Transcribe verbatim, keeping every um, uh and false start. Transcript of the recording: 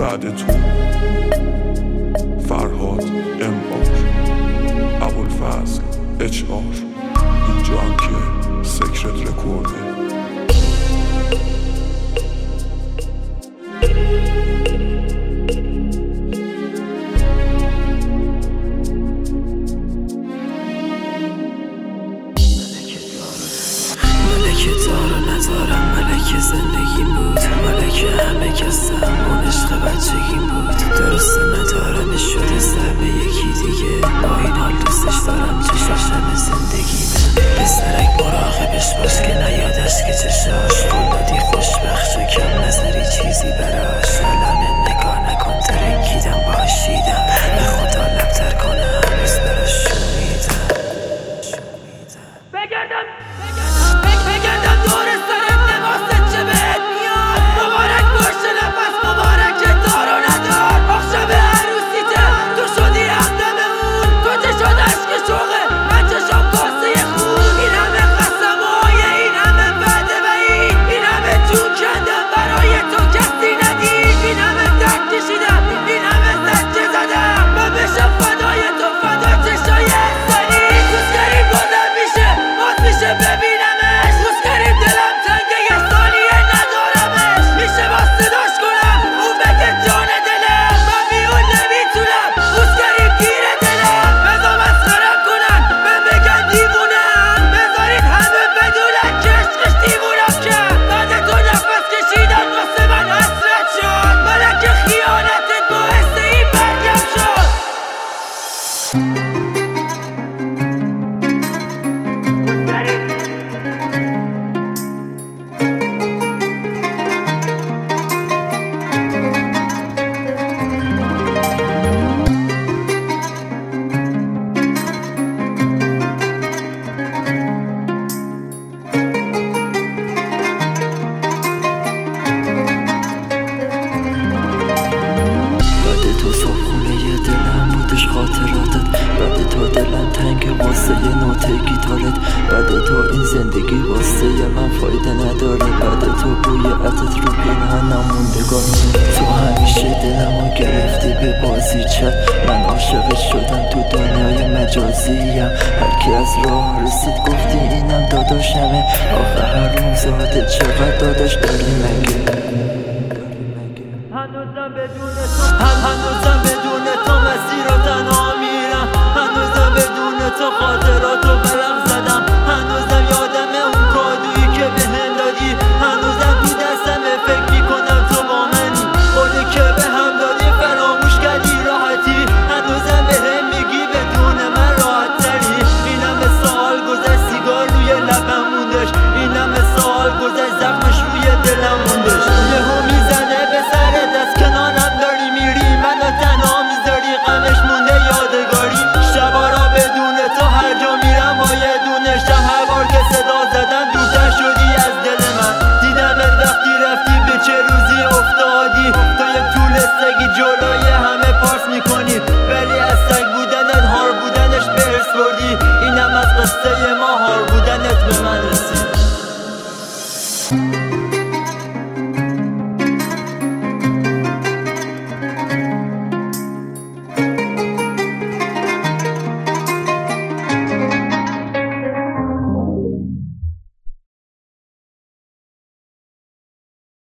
بعد تو فرهاد ام آر ابوالفضل اچ آر اینجا هم که سکرت رکورده. ملکه دار و ندارم، ملکه زندگی بود، ملکه همه کسم، اون عشق بچگیم بود. درسته ندارمش شده ضربه یکی دیگه، با این حال دوستش دارم، چشاش همه زندگیمه. پسرک مراقبش باش که نیادش که چشاش فولادی خوشبخش و کم نظری چیزی براش. الان نگاه نکن ترکیدم باش دیدم، به خدا لبتر کنم هنوز براش شومیدم. بگردم بگردم دور سرت لباست چه بهت میاد. مبارک باشه نفس مبارکه دار و ندار. آخ شب عروسیته تو شدی همدم اون، تو چه شد عشق شوقه من چشم کاسه خون. این همه قسم های این همه وعده و این این همه جون کندم برای تو کسی ندید. این همه درد کشیدم این همه زجه زدم من بشم فدای تو فدا چشای احسانی. دوست کریم بازم میشه باز میشه ببینمش. دوست کریم دلم تنگه یه ثانیه ندارمش. میشه باز صداش کنم اون بگه جان دلم من بیون نمیتونم. دوست کریم گیره دلم بذار مسخرم کنن من بگن دیوونم. بذارید همه بدونن که عشقش دیوونم کرد. بعد تو نفس کشیدن واسه من حسرت شد. ملک خیانتت باعث این مرگم شد. خاطراتت بعد تو دلم تنگ واسه یه نوت گیتارت. بعد تو این زندگی واسه من فایده نداره. بعد تو بوی عطرت رو پیرهنم موندگار. تو همیشه دلمو گرفتی به بازی چت. من عاشق شدم تو دنیای مجازیم. هرکی از راه رسید گفتی اینم داداشمه. آخه هر زاده چقدر داداش داری مگه. هنوزم بدون تو هم هنوزم بدون تو مسیر رو تنها میرم. هنوزم بدون تو خاطراتو بلغ